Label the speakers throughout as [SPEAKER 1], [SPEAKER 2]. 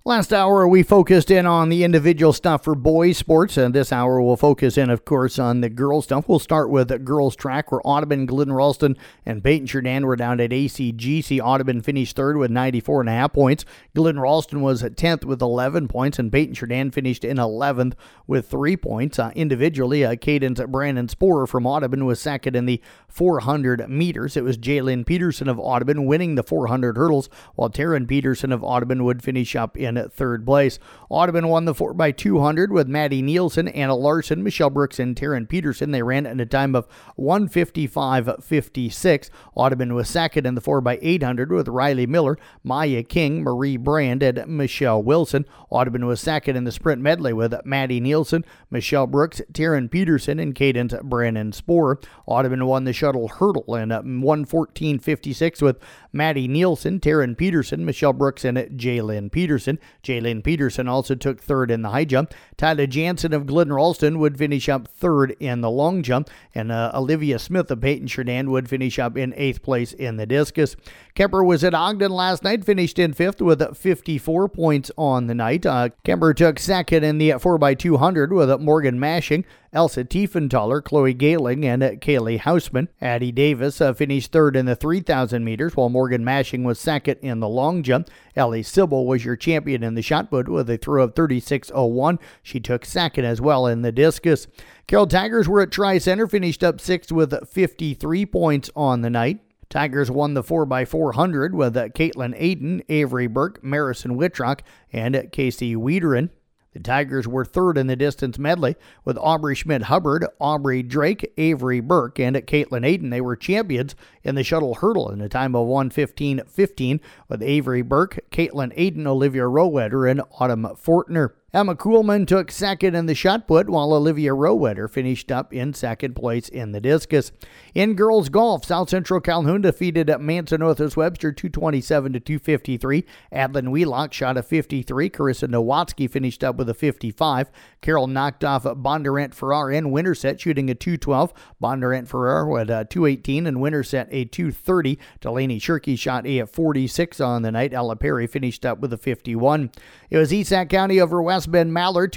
[SPEAKER 1] Last hour, we focused in on the individual stuff for boys sports, and this hour we'll focus in, of course, on the girls stuff. We'll start with girls track, where Audubon, Glidden Ralston, and Peyton Sheridan were down at ACGC. Audubon finished third with 94.5 points. Glidden Ralston was 10th with 11 points, and Peyton Sheridan finished in 11th with 3 points. Individually, Cadence Brandon Sporer from Audubon was second in the 400 meters. It was Jalen Peterson of Audubon winning the 400 hurdles, while Taryn Peterson of Audubon would finish up in third place. Audubon won the 4x200 with Maddie Nielsen, Anna Larson, Michelle Brooks, and Taryn Peterson. They ran in a time of 1:55.56. Audubon was second in the 4x800 with Riley Miller, Maya King, Marie Brand, and Michelle Wilson. Audubon was second in the sprint medley with Maddie Nielsen, Michelle Brooks, Taryn Peterson, and Cadence Brandon Sporer. Audubon won the shuttle hurdle in 1:14.56 with Maddie Nielsen, Taryn Peterson, Michelle Brooks, and Jalen Peterson. Jalen Peterson also took third in the high jump. Tyler Jansen of Glidden Ralston would finish up third in the long jump, and Olivia Smith of Peyton Sheridan would finish up in 8th place in the discus. Kemper was at Ogden last night, finished in 5th with 54 points on the night. Kemper took second in the 4x200 with Morgan Mashing, Elsa Tiefenthaler, Chloe Galing, and Kaylee Hausman. Addie Davis finished third in the 3,000 meters, while Morgan Mashing was second in the long jump. Ellie Sybil was your champion in the shot put with a throw of 36.01. She took second as well in the discus. Carroll Tigers were at Tri-Center, finished up 6th with 53 points on the night. Tigers won the 4x400 with Caitlin Aiden, Avery Burke, Marison Whitrock, and Casey Wiederin. The Tigers were third in the distance medley with Aubrey Schmidt-Hubbard, Aubrey Drake, Avery Burke, and Caitlin Aiden. They were champions in the shuttle hurdle in a time of 1:15.15 with Avery Burke, Caitlin Aiden, Olivia Rowetter, and Autumn Fortner. Emma Kuhlman took second in the shot put, while Olivia Rowetter finished up in second place in the discus. In girls golf, South Central Calhoun defeated Manson Northwest Webster 227-253. Adlin Wheelock shot a 53. Carissa Nowatzki finished up with a 55. Carroll knocked off Bondurant Farrar in Winterset, shooting a 212. Bondurant Farrar with a 218 and Winterset a 230. Delaney Shirkey shot a 46 on the night. Ella Perry finished up with a 51. It was Esac County over West Bend Mallard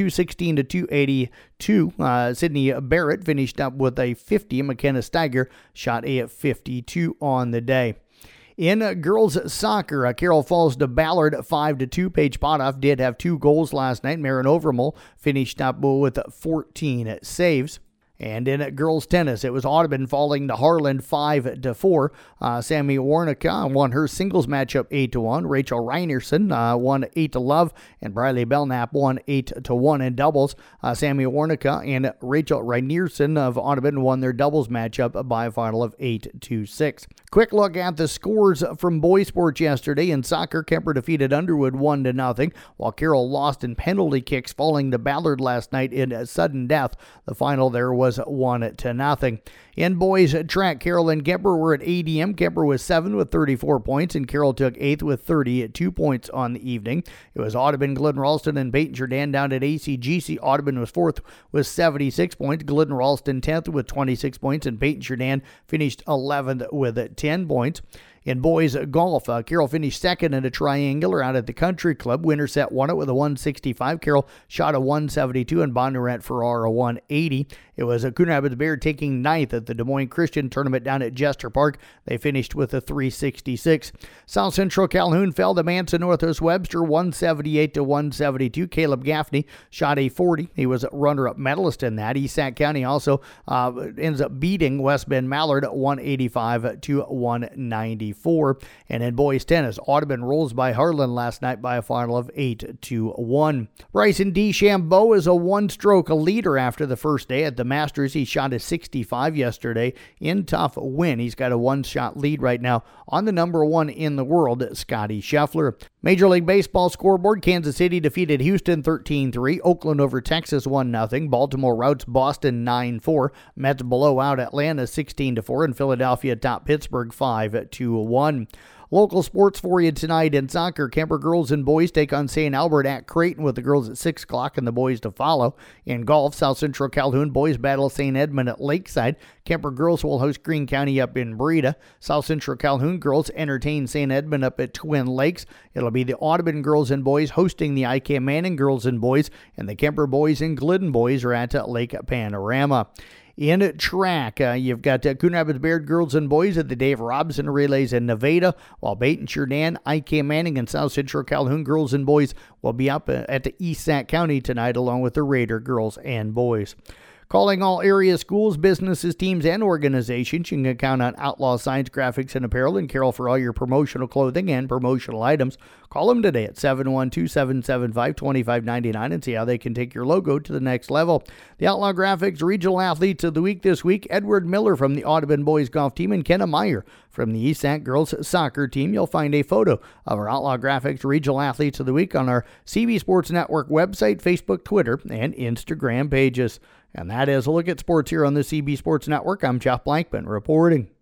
[SPEAKER 1] 216-282. Sydney Barrett finished up with a 50. McKenna Steiger shot a 52 on the day. In girls soccer, Carroll falls to Ballard 5-2. Paige Potoff did have 2 goals last night. Marin Overmole finished up with 14 saves. And in girls tennis, it was Audubon falling to Harlan 5-4. Sammy Warnica won her singles matchup 8-1. Rachel Reinerson won 8-love, and Briley Belknap won 8-1 in doubles. Sammy Warnica and Rachel Reinerson of Audubon won their doubles matchup by a final of 8-6. Quick look at the scores from boys sports yesterday. In soccer, Kemper defeated Underwood 1-0, while Carroll lost in penalty kicks, falling to Ballard last night in sudden death. The final there was 1-0. In boys track, Carroll and Kemper were at ADM. Kemper was 7 with 34 points, and Carroll took 8th with 32 points on the evening. It was Audubon, Glidden Ralston, and Peyton Sheridan down at ACGC. Audubon was 4th with 76 points. Glidden Ralston 10th with 26 points, and Peyton Sheridan finished 11th with 10 points. In boys golf, Carroll finished second in a triangular out at the Country Club. Winterset won it with a 165. Carroll shot a 172, and Bondurant Farrar a 180. It was Coon Rapids Bear taking 9th at the Des Moines Christian Tournament down at Jester Park. They finished with a 366. South Central Calhoun fell to Manson Northwest Webster 178-172. Caleb Gaffney shot a 40. He was a runner-up medalist in that. Esac County also ends up beating West Bend Mallard 185-194. And in boys tennis, Audubon rolls by Harlan last night by a final of 8-1. Bryson DeChambeau is a one-stroke leader after the first day at the Masters. He shot a 65 yesterday in tough win. He's got a one-shot lead right now on the number 1 in the world, Scotty Scheffler. Major League Baseball scoreboard, Kansas City defeated Houston 13-3. Oakland over Texas 1-0. Baltimore routs Boston 9-4. Mets blow out Atlanta 16-4. And Philadelphia top Pittsburgh 5-1. Local sports for you tonight in soccer. Kemper girls and boys take on St. Albert at Creighton with the girls at 6 o'clock and the boys to follow. In golf, South Central Calhoun boys battle St. Edmund at Lakeside. Kemper girls will host Greene County up in Breda. South Central Calhoun girls entertain St. Edmund up at Twin Lakes. It'll be the Audubon girls and boys hosting the IK Manning girls and boys, and the Kemper boys and Glidden boys are at Lake Panorama. In track, you've got Coon Rapids Bayard girls and boys at the Dave Robson Relays in Nevada, while Baton Jourdan, IK Manning, and South Central Calhoun girls and boys will be up at the East Sac County tonight, along with the Raider girls and boys. Calling all area schools, businesses, teams, and organizations. You can count on Outlaw Signs, Graphics, and Apparel and Carroll for all your promotional clothing and promotional items. Call them today at 712-775-2599 and see how they can take your logo to the next level. The Outlaw Graphics Regional Athletes of the Week this week, Edward Miller from the Audubon Boys Golf Team and Kenna Meyer from the East Sac Girls Soccer Team. You'll find a photo of our Outlaw Graphics Regional Athletes of the Week on our CB Sports Network website, Facebook, Twitter, and Instagram pages. And that is a look at sports here on the CB Sports Network. I'm Jeff Blankman reporting.